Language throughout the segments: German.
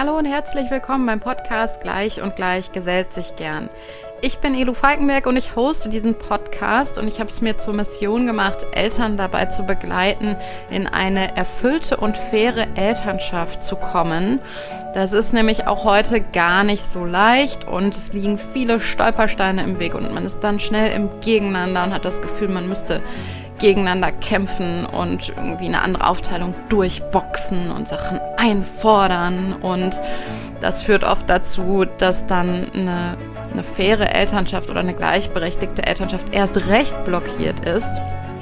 Hallo und herzlich willkommen beim Podcast Gleich und Gleich gesellt sich gern. Ich bin Elu Falkenberg und ich hoste diesen Podcast und ich habe es mir zur Mission gemacht, Eltern dabei zu begleiten, in eine erfüllte und faire Elternschaft zu kommen. Das ist nämlich auch heute gar nicht so leicht und es liegen viele Stolpersteine im Weg und man ist dann schnell im Gegeneinander und hat das Gefühl, man müsste gegeneinander kämpfen und irgendwie eine andere Aufteilung durchboxen und Sachen einfordern. Und das führt oft dazu, dass dann eine faire Elternschaft oder eine gleichberechtigte Elternschaft erst recht blockiert ist.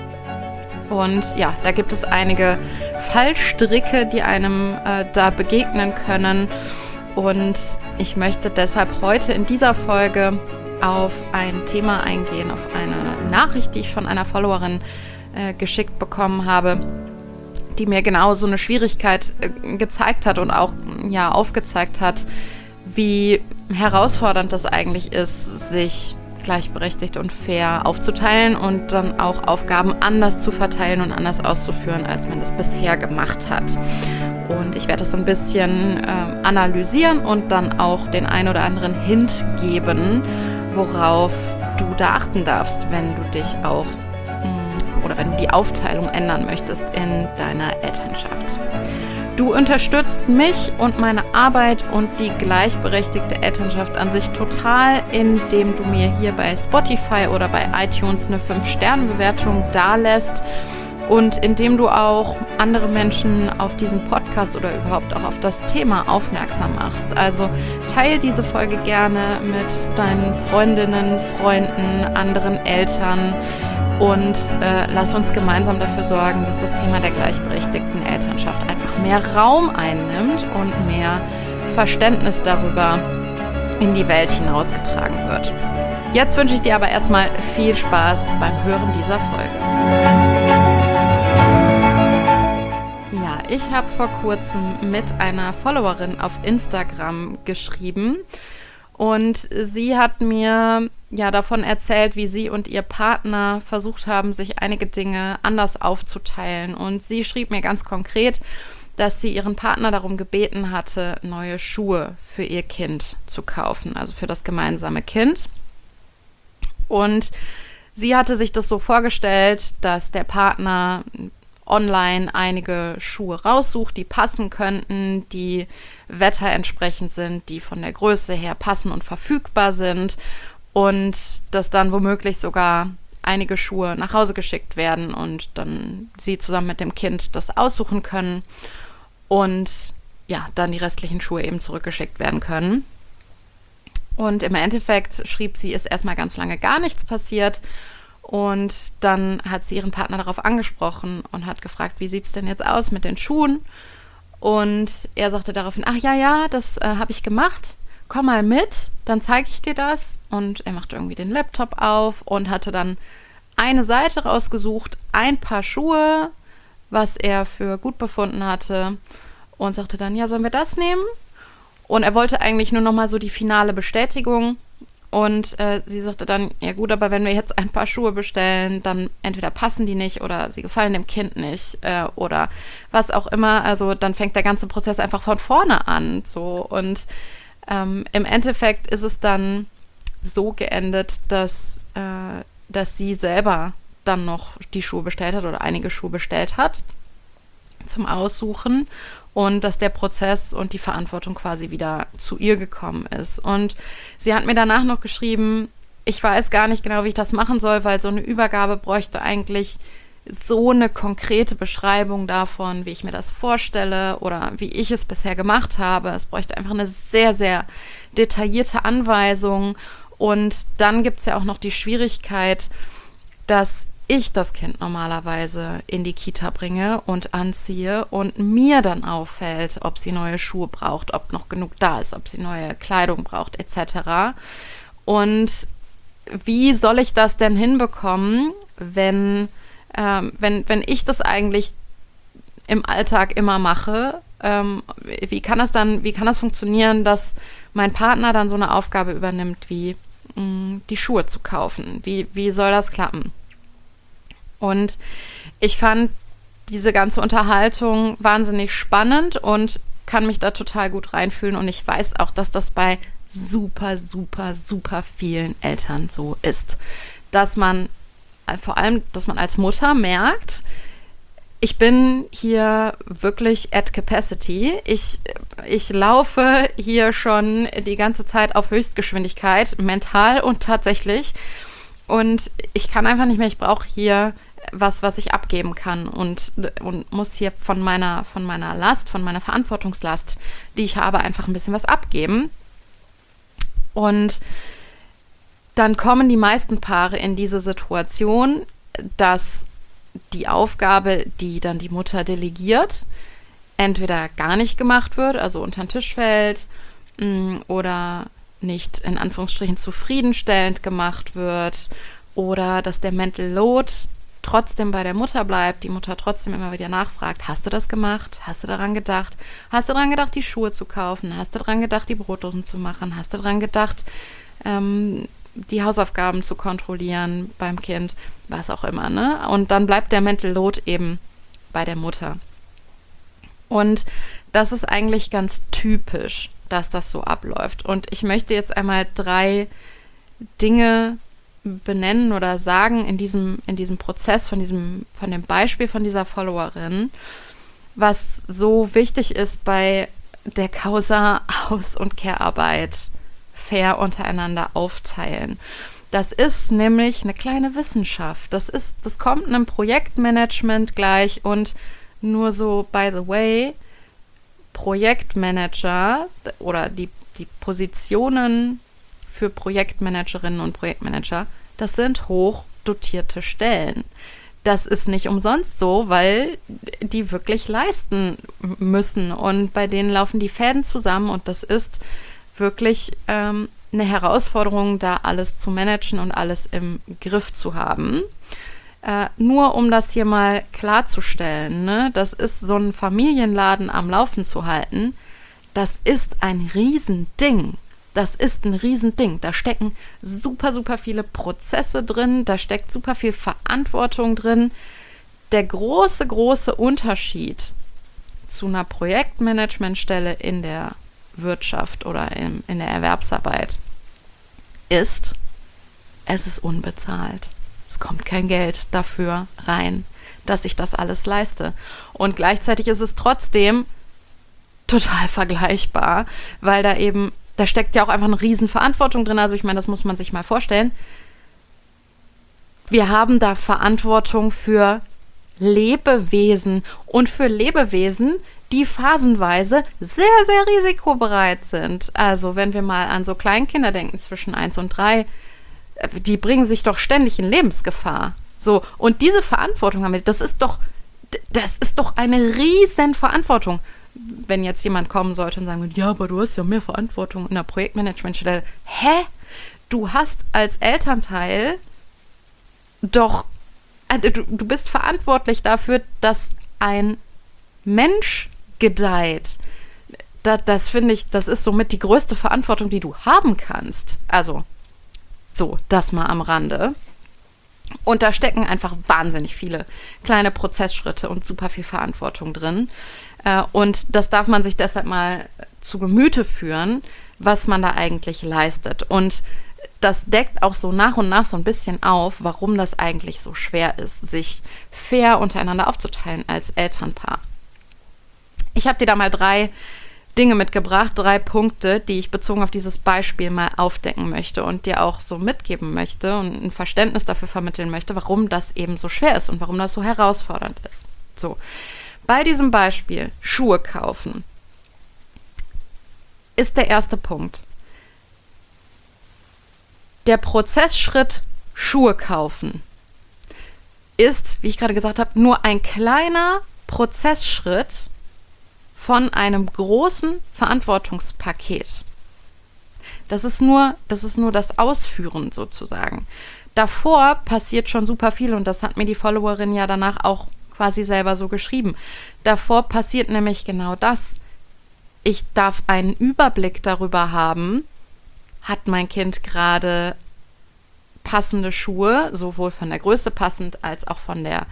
Und ja, da gibt es einige Fallstricke, die einem da begegnen können. Und ich möchte deshalb heute in dieser Folge auf ein Thema eingehen, auf eine Nachricht, die ich von einer Followerin geschickt bekommen habe, die mir genau so eine Schwierigkeit gezeigt hat und auch aufgezeigt hat, wie herausfordernd das eigentlich ist, sich gleichberechtigt und fair aufzuteilen und dann auch Aufgaben anders zu verteilen und anders auszuführen, als man das bisher gemacht hat. Und ich werde das ein bisschen analysieren und dann auch den ein oder anderen Hint geben, worauf du da achten darfst, wenn du dich auch oder wenn du die Aufteilung ändern möchtest in deiner Elternschaft. Du unterstützt mich und meine Arbeit und die gleichberechtigte Elternschaft an sich total, indem du mir hier bei Spotify oder bei iTunes eine 5-Sterne-Bewertung dalässt und indem du auch andere Menschen auf diesen Podcast oder überhaupt auch auf das Thema aufmerksam machst. Also teile diese Folge gerne mit deinen Freundinnen, Freunden, anderen Eltern und lass uns gemeinsam dafür sorgen, dass das Thema der gleichberechtigten Elternschaft einfach mehr Raum einnimmt und mehr Verständnis darüber in die Welt hinausgetragen wird. Jetzt wünsche ich dir aber erstmal viel Spaß beim Hören dieser Folge. Ja, ich habe vor kurzem mit einer Followerin auf Instagram geschrieben und sie hat mir davon erzählt, wie sie und ihr Partner versucht haben, sich einige Dinge anders aufzuteilen. Und sie schrieb mir ganz konkret, dass sie ihren Partner darum gebeten hatte, neue Schuhe für ihr Kind zu kaufen, also für das gemeinsame Kind. Und sie hatte sich das so vorgestellt, dass der Partner online einige Schuhe raussucht, die passen könnten, die wetterentsprechend sind, die von der Größe her passen und verfügbar sind und dass dann womöglich sogar einige Schuhe nach Hause geschickt werden und dann sie zusammen mit dem Kind das aussuchen können und dann die restlichen Schuhe eben zurückgeschickt werden können. Und im Endeffekt schrieb sie, ist erstmal ganz lange gar nichts passiert. Und dann hat sie ihren Partner darauf angesprochen und hat gefragt, wie sieht es denn jetzt aus mit den Schuhen? Und er sagte daraufhin, ach ja, das habe ich gemacht. Komm mal mit, dann zeige ich dir das. Und er machte irgendwie den Laptop auf und hatte dann eine Seite rausgesucht, ein Paar Schuhe, was er für gut befunden hatte. Und sagte dann, ja, sollen wir das nehmen? Und er wollte eigentlich nur noch mal so die finale Bestätigung. Und sie sagte dann, ja gut, aber wenn wir jetzt ein paar Schuhe bestellen, dann entweder passen die nicht oder sie gefallen dem Kind nicht oder was auch immer. Also dann fängt der ganze Prozess einfach von vorne an. So. Und im Endeffekt ist es dann so geendet, dass sie selber dann noch die Schuhe bestellt hat oder einige Schuhe bestellt hat zum Aussuchen und dass der Prozess und die Verantwortung quasi wieder zu ihr gekommen ist. Und sie hat mir danach noch geschrieben, ich weiß gar nicht genau, wie ich das machen soll, weil so eine Übergabe bräuchte eigentlich so eine konkrete Beschreibung davon, wie ich mir das vorstelle oder wie ich es bisher gemacht habe. Es bräuchte einfach eine sehr, sehr detaillierte Anweisung. Und dann gibt es ja auch noch die Schwierigkeit, dass ich das Kind normalerweise in die Kita bringe und anziehe und mir dann auffällt, ob sie neue Schuhe braucht, ob noch genug da ist, ob sie neue Kleidung braucht, etc. Und wie soll ich das denn hinbekommen, wenn ich das eigentlich im Alltag immer mache? Wie kann das funktionieren, dass mein Partner dann so eine Aufgabe übernimmt, wie die Schuhe zu kaufen? Wie soll das klappen? Und ich fand diese ganze Unterhaltung wahnsinnig spannend und kann mich da total gut reinfühlen und ich weiß auch, dass das bei super, super, super vielen Eltern so ist. Dass man vor allem, dass man als Mutter merkt, ich bin hier wirklich at capacity. Ich laufe hier schon die ganze Zeit auf Höchstgeschwindigkeit, mental und tatsächlich. Und ich kann einfach nicht mehr, ich brauche hier was ich abgeben kann und muss hier von meiner Last, von meiner Verantwortungslast, die ich habe, einfach ein bisschen was abgeben. Und dann kommen die meisten Paare in diese Situation, dass die Aufgabe, die dann die Mutter delegiert, entweder gar nicht gemacht wird, also unter den Tisch fällt oder nicht in Anführungsstrichen zufriedenstellend gemacht wird oder dass der Mental Load trotzdem bei der Mutter bleibt, die Mutter trotzdem immer wieder nachfragt, hast du das gemacht? Hast du daran gedacht? Hast du daran gedacht, die Schuhe zu kaufen? Hast du daran gedacht, die Brotdosen zu machen? Hast du daran gedacht, die Hausaufgaben zu kontrollieren beim Kind, was auch immer, ne? Und dann bleibt der Mental Load eben bei der Mutter. Und das ist eigentlich ganz typisch, dass das so abläuft. Und ich möchte jetzt einmal 3 Dinge benennen oder sagen in diesem Prozess von dem Beispiel von dieser Followerin, was so wichtig ist bei der Causa Haus- und Care-Arbeit fair untereinander aufteilen. Das ist nämlich eine kleine Wissenschaft. Das kommt einem Projektmanagement gleich und nur so, by the way, Projektmanager oder die Positionen für Projektmanagerinnen und Projektmanager, das sind hoch dotierte Stellen. Das ist nicht umsonst so, weil die wirklich leisten müssen und bei denen laufen die Fäden zusammen und das ist wirklich eine Herausforderung, da alles zu managen und alles im Griff zu haben. Nur um das hier mal klarzustellen, ne? Das ist so ein Familienladen am Laufen zu halten, das ist ein Riesending. Das ist ein Riesending. Da stecken super, super viele Prozesse drin, da steckt super viel Verantwortung drin. Der große, große Unterschied zu einer Projektmanagementstelle in der Wirtschaft oder in der Erwerbsarbeit ist, es ist unbezahlt. Es kommt kein Geld dafür rein, dass ich das alles leiste. Und gleichzeitig ist es trotzdem total vergleichbar, weil da steckt ja auch einfach eine Riesenverantwortung drin. Also ich meine, das muss man sich mal vorstellen. Wir haben da Verantwortung für Lebewesen und für Lebewesen, die phasenweise sehr, sehr risikobereit sind. Also wenn wir mal an so Kleinkinder denken, zwischen 1 und 3, die bringen sich doch ständig in Lebensgefahr. So, und diese Verantwortung haben wir, das ist doch eine riesen Verantwortung. Wenn jetzt jemand kommen sollte und sagen würde, ja, aber du hast ja mehr Verantwortung in der Projektmanagementstelle. Hä? Du hast als Elternteil doch, du bist verantwortlich dafür, dass ein Mensch gedeiht. Das finde ich, das ist somit die größte Verantwortung, die du haben kannst. Also, so, das mal am Rande. Und da stecken einfach wahnsinnig viele kleine Prozessschritte und super viel Verantwortung drin. Und das darf man sich deshalb mal zu Gemüte führen, was man da eigentlich leistet. Und das deckt auch so nach und nach so ein bisschen auf, warum das eigentlich so schwer ist, sich fair untereinander aufzuteilen als Elternpaar. Ich habe dir da mal 3 Dinge mitgebracht, 3 Punkte, die ich bezogen auf dieses Beispiel mal aufdecken möchte und dir auch so mitgeben möchte und ein Verständnis dafür vermitteln möchte, warum das eben so schwer ist und warum das so herausfordernd ist. So, bei diesem Beispiel Schuhe kaufen ist der erste Punkt. Der Prozessschritt Schuhe kaufen ist, wie ich gerade gesagt habe, nur ein kleiner Prozessschritt von einem großen Verantwortungspaket. Das ist nur das Ausführen sozusagen. Davor passiert schon super viel und das hat mir die Followerin ja danach auch quasi selber so geschrieben. Davor passiert nämlich genau das. Ich darf einen Überblick darüber haben, hat mein Kind gerade passende Schuhe, sowohl von der Größe passend als auch von der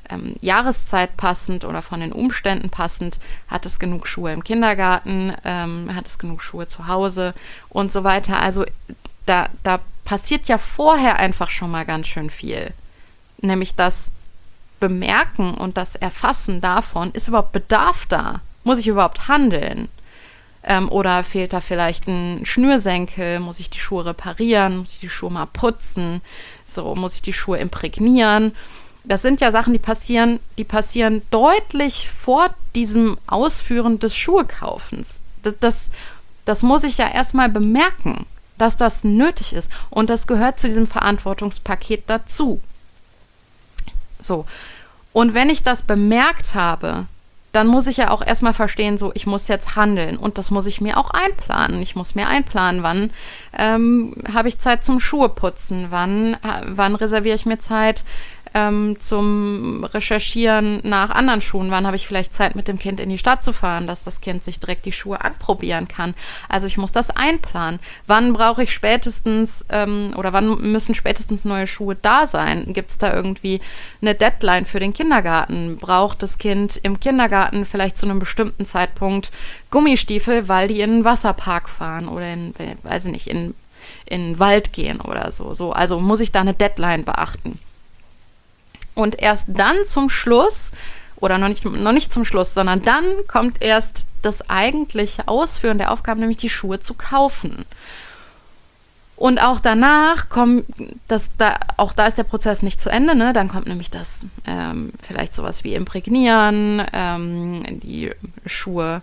Jahreszeit passend oder von den Umständen passend, hat es genug Schuhe im Kindergarten, hat es genug Schuhe zu Hause und so weiter. Also da passiert ja vorher einfach schon mal ganz schön viel. Nämlich das Bemerken und das Erfassen davon, ist überhaupt Bedarf da? Muss ich überhaupt handeln? Oder fehlt da vielleicht ein Schnürsenkel? Muss ich die Schuhe reparieren? Muss ich die Schuhe mal putzen? So, muss ich die Schuhe imprägnieren? Das sind ja Sachen, die passieren deutlich vor diesem Ausführen des Schuhekaufens. Das muss ich ja erstmal bemerken, dass das nötig ist. Und das gehört zu diesem Verantwortungspaket dazu. So. Und wenn ich das bemerkt habe, dann muss ich ja auch erstmal verstehen, so, ich muss jetzt handeln. Und das muss ich mir auch einplanen. Ich muss mir einplanen, wann habe ich Zeit zum Schuheputzen, wann reserviere ich mir Zeit zum Recherchieren nach anderen Schuhen, wann habe ich vielleicht Zeit, mit dem Kind in die Stadt zu fahren, dass das Kind sich direkt die Schuhe anprobieren kann. Also ich muss das einplanen. Wann brauche ich spätestens oder wann müssen spätestens neue Schuhe da sein? Gibt es da irgendwie eine Deadline für den Kindergarten? Braucht das Kind im Kindergarten vielleicht zu einem bestimmten Zeitpunkt Gummistiefel, weil die in einen Wasserpark fahren oder in den Wald gehen oder so. Also muss ich da eine Deadline beachten. Und erst dann zum Schluss, oder noch nicht zum Schluss, sondern dann kommt erst das eigentliche Ausführen der Aufgaben, nämlich die Schuhe zu kaufen. Und auch danach auch da ist der Prozess nicht zu Ende, ne? Dann kommt nämlich das vielleicht sowas wie Imprägnieren, die Schuhe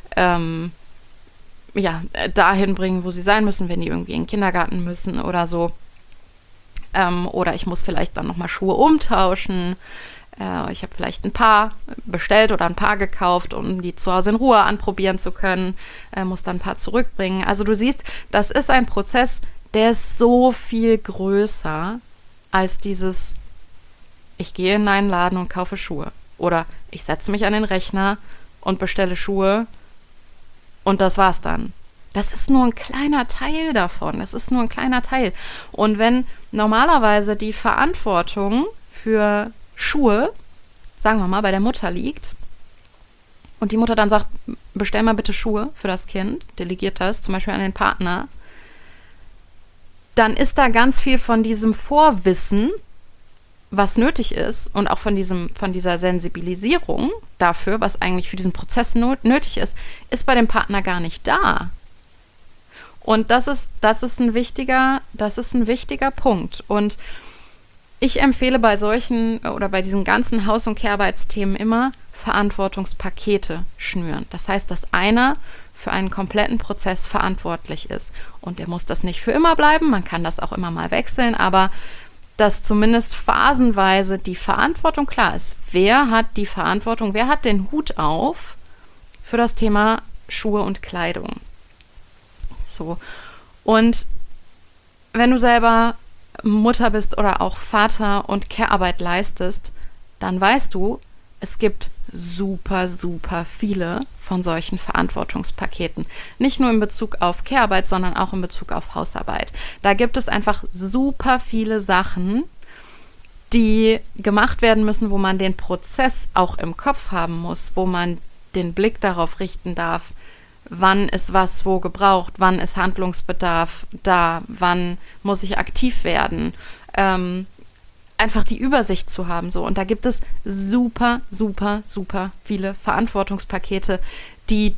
dahin bringen, wo sie sein müssen, wenn die irgendwie in den Kindergarten müssen oder so. Oder ich muss vielleicht dann nochmal Schuhe umtauschen. Ich habe vielleicht ein Paar bestellt oder ein Paar gekauft, um die zu Hause in Ruhe anprobieren zu können. Muss dann ein Paar zurückbringen. Also du siehst, das ist ein Prozess, der ist so viel größer als dieses, ich gehe in einen Laden und kaufe Schuhe. Oder ich setze mich an den Rechner und bestelle Schuhe und das war's dann. Das ist nur ein kleiner Teil davon. Das ist nur ein kleiner Teil. Und wenn normalerweise die Verantwortung für Schuhe, sagen wir mal, bei der Mutter liegt und die Mutter dann sagt, bestell mal bitte Schuhe für das Kind, delegiert das zum Beispiel an den Partner, dann ist da ganz viel von diesem Vorwissen, was nötig ist und auch von dieser Sensibilisierung dafür, was eigentlich für diesen Prozess nötig ist bei dem Partner gar nicht da. Und das ist ein wichtiger Punkt. Und ich empfehle bei solchen oder bei diesen ganzen Haus- und Care-Arbeitsthemen immer Verantwortungspakete schnüren. Das heißt, dass einer für einen kompletten Prozess verantwortlich ist. Und der muss das nicht für immer bleiben, man kann das auch immer mal wechseln, aber dass zumindest phasenweise die Verantwortung klar ist. Wer hat die Verantwortung, wer hat den Hut auf für das Thema Schuhe und Kleidung? So. Und wenn du selber Mutter bist oder auch Vater und Care-Arbeit leistest, dann weißt du, es gibt super, super viele von solchen Verantwortungspaketen. Nicht nur in Bezug auf Care-Arbeit, sondern auch in Bezug auf Hausarbeit. Da gibt es einfach super viele Sachen, die gemacht werden müssen, wo man den Prozess auch im Kopf haben muss, wo man den Blick darauf richten darf, wann ist was wo gebraucht, wann ist Handlungsbedarf da, wann muss ich aktiv werden, einfach die Übersicht zu haben. So. Und da gibt es super, super, super viele Verantwortungspakete, die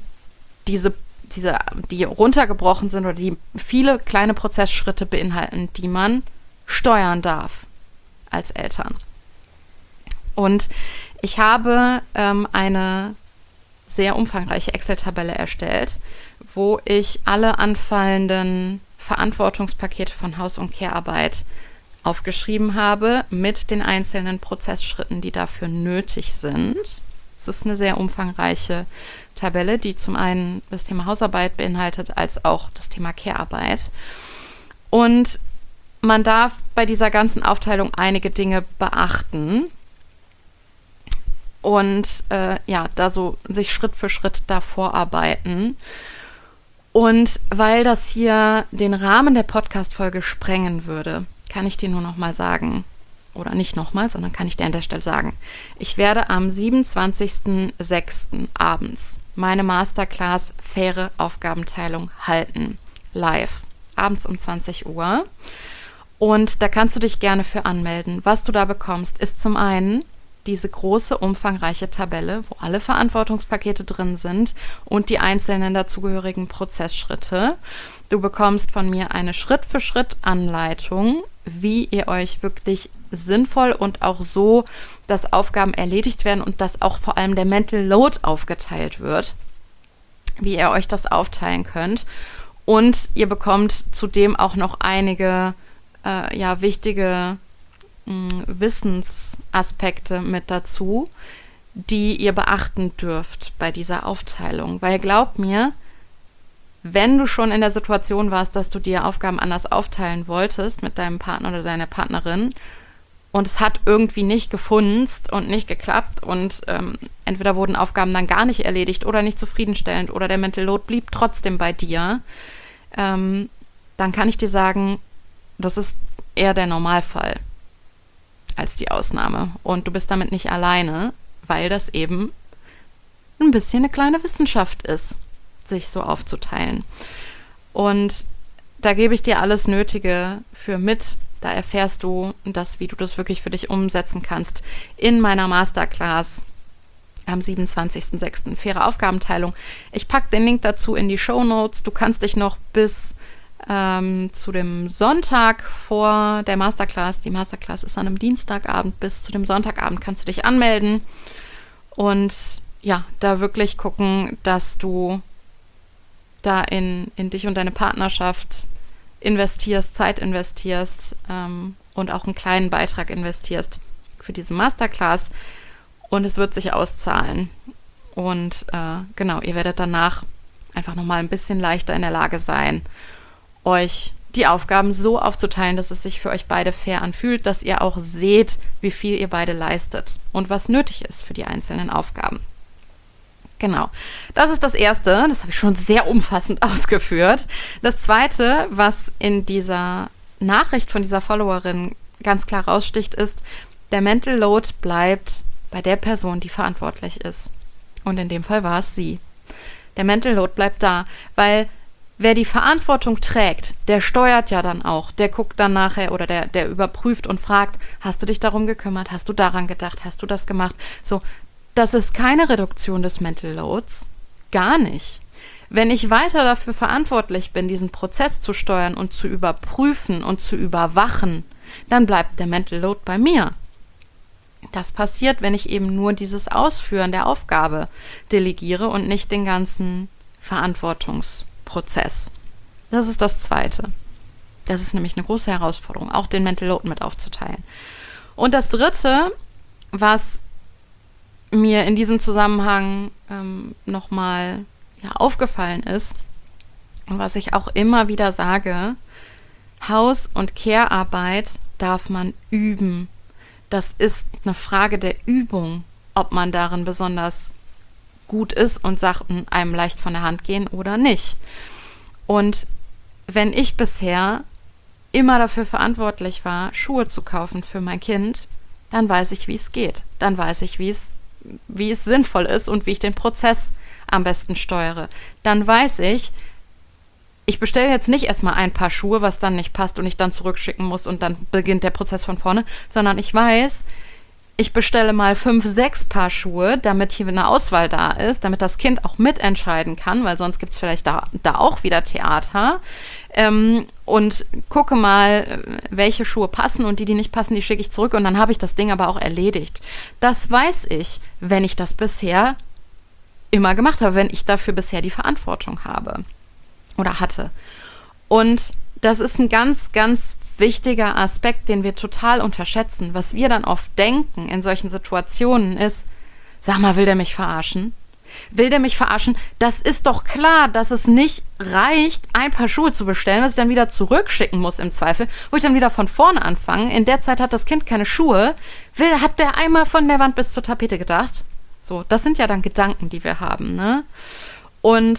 runtergebrochen sind oder die viele kleine Prozessschritte beinhalten, die man steuern darf als Eltern. Und ich habe eine sehr umfangreiche Excel-Tabelle erstellt, wo ich alle anfallenden Verantwortungspakete von Haus- und Care-Arbeit aufgeschrieben habe mit den einzelnen Prozessschritten, die dafür nötig sind. Es ist eine sehr umfangreiche Tabelle, die zum einen das Thema Hausarbeit beinhaltet, als auch das Thema Care-Arbeit. Und man darf bei dieser ganzen Aufteilung einige Dinge beachten und da so sich Schritt für Schritt da vorarbeiten. Und weil das hier den Rahmen der Podcast-Folge sprengen würde, kann ich dir nur noch mal sagen, oder nicht nochmal, sondern kann ich dir an der Stelle sagen, ich werde am 27.06. abends meine Masterclass Faire Aufgabenteilung halten, live, abends um 20 Uhr. Und da kannst du dich gerne für anmelden. Was du da bekommst, ist zum einen diese große, umfangreiche Tabelle, wo alle Verantwortungspakete drin sind und die einzelnen dazugehörigen Prozessschritte. Du bekommst von mir eine Schritt-für-Schritt-Anleitung, wie ihr euch wirklich sinnvoll und auch so, dass Aufgaben erledigt werden und dass auch vor allem der Mental Load aufgeteilt wird, wie ihr euch das aufteilen könnt. Und ihr bekommt zudem auch noch einige wichtige Wissensaspekte mit dazu, die ihr beachten dürft bei dieser Aufteilung. Weil glaubt mir, wenn du schon in der Situation warst, dass du dir Aufgaben anders aufteilen wolltest mit deinem Partner oder deiner Partnerin und es hat irgendwie nicht gefunzt und nicht geklappt und entweder wurden Aufgaben dann gar nicht erledigt oder nicht zufriedenstellend oder der Mental Load blieb trotzdem bei dir, dann kann ich dir sagen, das ist eher der Normalfall als die Ausnahme. Und du bist damit nicht alleine, weil das eben ein bisschen eine kleine Wissenschaft ist, sich so aufzuteilen. Und da gebe ich dir alles Nötige für mit. Da erfährst du das, wie du das wirklich für dich umsetzen kannst in meiner Masterclass am 27.06. Faire Aufgabenteilung. Ich packe den Link dazu in die Shownotes. Du kannst dich noch bis zu dem Sonntag vor der Masterclass, die Masterclass ist an einem Dienstagabend, bis zu dem Sonntagabend kannst du dich anmelden und ja, da wirklich gucken, dass du da in dich und deine Partnerschaft investierst, Zeit investierst und auch einen kleinen Beitrag investierst für diese Masterclass und es wird sich auszahlen und genau, ihr werdet danach einfach nochmal ein bisschen leichter in der Lage sein, euch die Aufgaben so aufzuteilen, dass es sich für euch beide fair anfühlt, dass ihr auch seht, wie viel ihr beide leistet und was nötig ist für die einzelnen Aufgaben. Genau, das ist das Erste, das habe ich schon sehr umfassend ausgeführt. Das Zweite, was in dieser Nachricht von dieser Followerin ganz klar raussticht, ist, der Mental Load bleibt bei der Person, die verantwortlich ist. Und in dem Fall war es sie. Der Mental Load bleibt da, weil wer die Verantwortung trägt, der steuert ja dann auch. Der guckt dann nachher oder der überprüft und fragt, hast du dich darum gekümmert? Hast du daran gedacht? Hast du das gemacht? So, das ist keine Reduktion des Mental Loads. Gar nicht. Wenn ich weiter dafür verantwortlich bin, diesen Prozess zu steuern und zu überprüfen und zu überwachen, dann bleibt der Mental Load bei mir. Das passiert, wenn ich eben nur dieses Ausführen der Aufgabe delegiere und nicht den ganzen Verantwortungsprozess. Das ist das Zweite. Das ist nämlich eine große Herausforderung, auch den Mental Load mit aufzuteilen. Und das Dritte, was mir in diesem Zusammenhang nochmal aufgefallen ist und was ich auch immer wieder sage, Haus- und Care-Arbeit darf man üben. Das ist eine Frage der Übung, ob man darin besonders gut ist und Sachen einem leicht von der Hand gehen oder nicht. Und wenn ich bisher immer dafür verantwortlich war, Schuhe zu kaufen für mein Kind, dann weiß ich, wie es geht. Dann weiß ich, wie es sinnvoll ist und wie ich den Prozess am besten steuere. Dann weiß ich bestelle jetzt nicht erstmal ein Paar Schuhe, was dann nicht passt und ich dann zurückschicken muss und dann beginnt der Prozess von vorne, sondern ich weiß, ich bestelle mal 5, 6 Paar Schuhe, damit hier eine Auswahl da ist, damit das Kind auch mitentscheiden kann, weil sonst gibt es vielleicht da auch wieder Theater. Und gucke mal, welche Schuhe passen und die nicht passen, die schicke ich zurück und dann habe ich das Ding aber auch erledigt. Das weiß ich, wenn ich das bisher immer gemacht habe, wenn ich dafür bisher die Verantwortung habe oder hatte. Und das ist ein ganz, ganz wichtiger Aspekt, den wir total unterschätzen. Was wir dann oft denken in solchen Situationen ist, sag mal, will der mich verarschen? Will der mich verarschen? Das ist doch klar, dass es nicht reicht, ein Paar Schuhe zu bestellen, was ich dann wieder zurückschicken muss im Zweifel, wo ich dann wieder von vorne anfange. In der Zeit hat das Kind keine Schuhe. Hat der einmal von der Wand bis zur Tapete gedacht? So, das sind ja dann Gedanken, die wir haben, ne? Und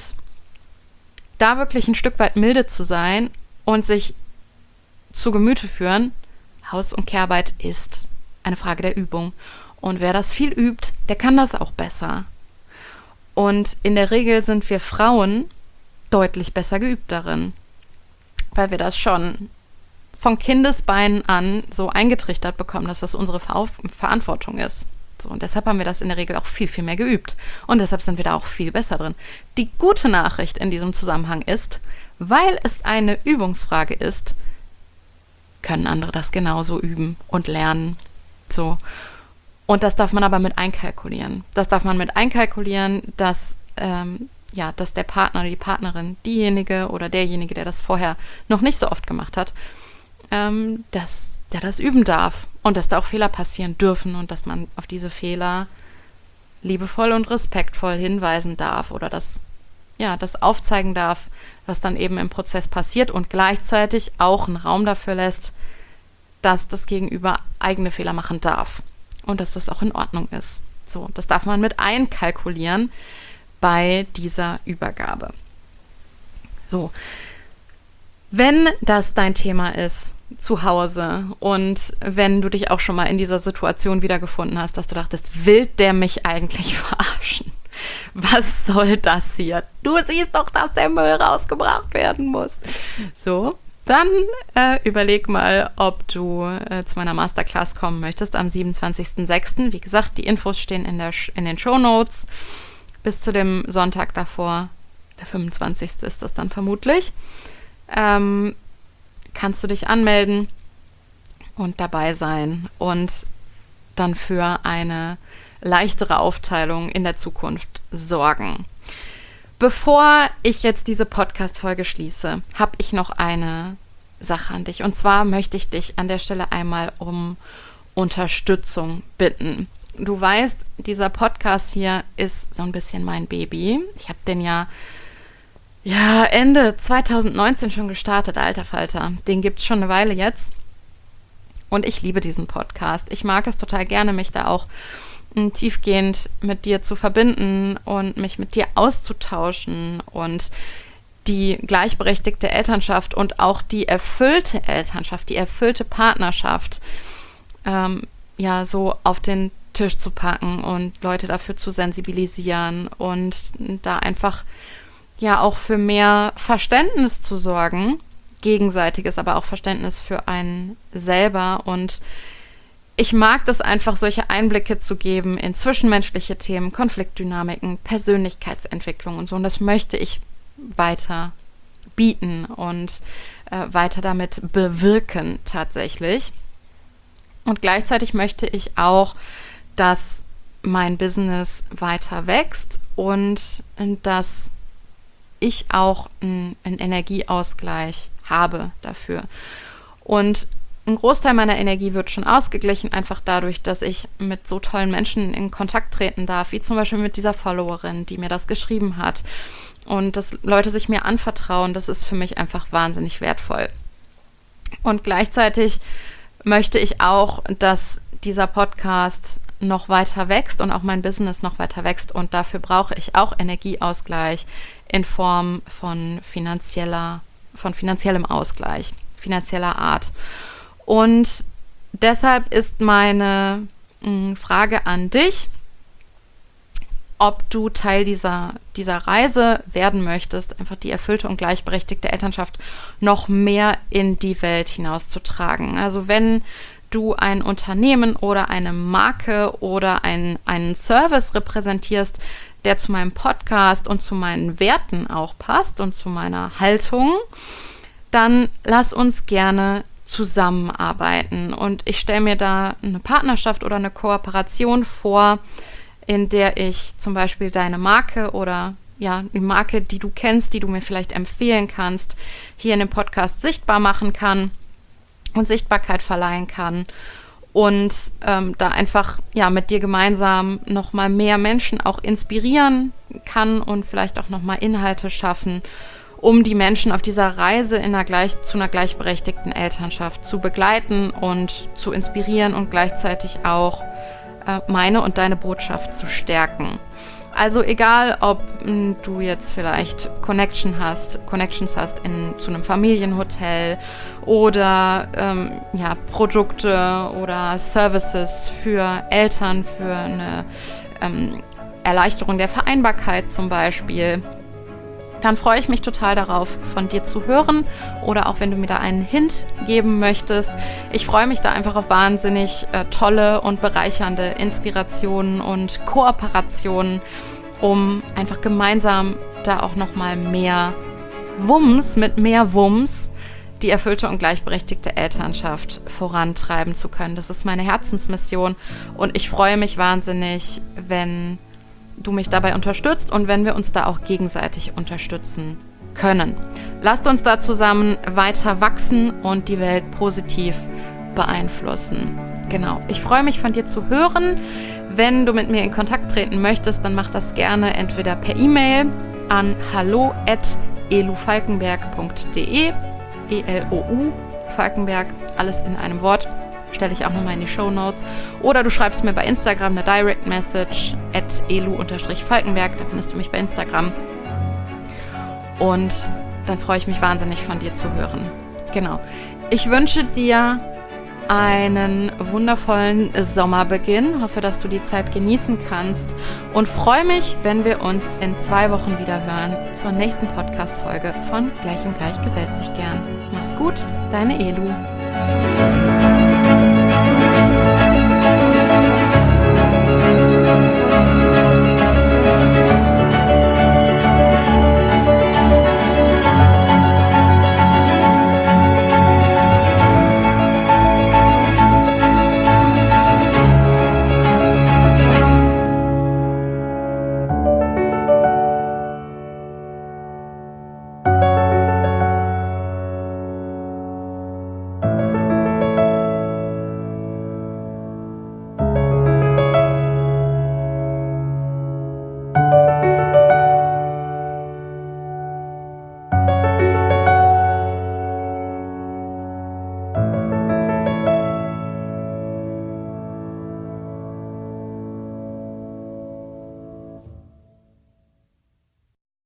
da wirklich ein Stück weit milde zu sein und sich zu Gemüte führen, Haus- und Care-Arbeit ist eine Frage der Übung. Und wer das viel übt, der kann das auch besser. Und in der Regel sind wir Frauen deutlich besser geübt darin, weil wir das schon von Kindesbeinen an so eingetrichtert bekommen, dass das unsere Verantwortung ist. So, und deshalb haben wir das in der Regel auch viel, viel mehr geübt. Und deshalb sind wir da auch viel besser drin. Die gute Nachricht in diesem Zusammenhang ist, weil es eine Übungsfrage ist, können andere das genauso üben und lernen. So. Und das darf man aber mit einkalkulieren. Das darf man mit einkalkulieren, dass dass der Partner oder die Partnerin, diejenige oder derjenige, der das vorher noch nicht so oft gemacht hat, dass der das üben darf und dass da auch Fehler passieren dürfen und dass man auf diese Fehler liebevoll und respektvoll hinweisen darf oder das aufzeigen darf, was dann eben im Prozess passiert und gleichzeitig auch einen Raum dafür lässt, dass das Gegenüber eigene Fehler machen darf und dass das auch in Ordnung ist. So, das darf man mit einkalkulieren bei dieser Übergabe. So, wenn das dein Thema ist zu Hause und wenn du dich auch schon mal in dieser Situation wiedergefunden hast, dass du dachtest, will der mich eigentlich verarschen? Was soll das hier? Du siehst doch, dass der Müll rausgebracht werden muss. So, dann überleg mal, ob du zu meiner Masterclass kommen möchtest am 27.06. Wie gesagt, die Infos stehen in den Shownotes. Bis zu dem Sonntag davor, der 25. ist das dann vermutlich, kannst du dich anmelden und dabei sein und dann für eine leichtere Aufteilung in der Zukunft sorgen. Bevor ich jetzt diese Podcast-Folge schließe, habe ich noch eine Sache an dich. Und zwar möchte ich dich an der Stelle einmal um Unterstützung bitten. Du weißt, dieser Podcast hier ist so ein bisschen mein Baby. Ich habe den ja Ende 2019 schon gestartet, alter Falter. Den gibt es schon eine Weile jetzt. Und ich liebe diesen Podcast. Ich mag es total gerne, mich da auch tiefgehend mit dir zu verbinden und mich mit dir auszutauschen und die gleichberechtigte Elternschaft und auch die erfüllte Elternschaft, die erfüllte Partnerschaft so auf den Tisch zu packen und Leute dafür zu sensibilisieren und da einfach auch für mehr Verständnis zu sorgen, gegenseitiges, aber auch Verständnis für einen selber. Und ich mag das einfach, solche Einblicke zu geben in zwischenmenschliche Themen, Konfliktdynamiken, Persönlichkeitsentwicklung und so. Und das möchte ich weiter bieten und weiter damit bewirken tatsächlich. Und gleichzeitig möchte ich auch, dass mein Business weiter wächst und dass ich auch einen Energieausgleich habe dafür. Und ein Großteil meiner Energie wird schon ausgeglichen, einfach dadurch, dass ich mit so tollen Menschen in Kontakt treten darf, wie zum Beispiel mit dieser Followerin, die mir das geschrieben hat. Und dass Leute sich mir anvertrauen, das ist für mich einfach wahnsinnig wertvoll. Und gleichzeitig möchte ich auch, dass dieser Podcast noch weiter wächst und auch mein Business noch weiter wächst. Und dafür brauche ich auch Energieausgleich in Form von finanziellem Ausgleich, finanzieller Art. Und deshalb ist meine Frage an dich, ob du Teil dieser Reise werden möchtest, einfach die erfüllte und gleichberechtigte Elternschaft noch mehr in die Welt hinauszutragen. Also wenn du ein Unternehmen oder eine Marke oder einen Service repräsentierst, der zu meinem Podcast und zu meinen Werten auch passt und zu meiner Haltung, dann lass uns gerne zusammenarbeiten. Und ich stelle mir da eine Partnerschaft oder eine Kooperation vor, in der ich zum Beispiel deine Marke oder die Marke, die du kennst, die du mir vielleicht empfehlen kannst, hier in dem Podcast sichtbar machen kann und Sichtbarkeit verleihen kann und da einfach mit dir gemeinsam nochmal mehr Menschen auch inspirieren kann und vielleicht auch nochmal Inhalte schaffen, um die Menschen auf dieser Reise zu einer gleichberechtigten Elternschaft zu begleiten und zu inspirieren und gleichzeitig auch meine und deine Botschaft zu stärken. Also egal, ob du jetzt vielleicht Connections hast zu einem Familienhotel oder Produkte oder Services für Eltern, für eine Erleichterung der Vereinbarkeit zum Beispiel, dann freue ich mich total darauf, von dir zu hören oder auch wenn du mir da einen Hint geben möchtest. Ich freue mich da einfach auf wahnsinnig tolle und bereichernde Inspirationen und Kooperationen, um einfach gemeinsam da auch nochmal mehr Wumms die erfüllte und gleichberechtigte Elternschaft vorantreiben zu können. Das ist meine Herzensmission und ich freue mich wahnsinnig, wenn du mich dabei unterstützt und wenn wir uns da auch gegenseitig unterstützen können. Lasst uns da zusammen weiter wachsen und die Welt positiv beeinflussen. Genau. Ich freue mich, von dir zu hören. Wenn du mit mir in Kontakt treten möchtest, dann mach das gerne entweder per E-Mail an hallo@elufalkenberg.de, ELOU, Falkenberg, alles in einem Wort. Stelle ich auch nochmal in die Shownotes. Oder du schreibst mir bei Instagram eine Direct Message @elu_falkenberg, da findest du mich bei Instagram. Und dann freue ich mich wahnsinnig, von dir zu hören. Genau. Ich wünsche dir einen wundervollen Sommerbeginn. Hoffe, dass du die Zeit genießen kannst und freue mich, wenn wir uns in 2 Wochen wieder hören zur nächsten Podcast-Folge von Gleich und Gleich gesellt sich gern. Mach's gut, deine Elu.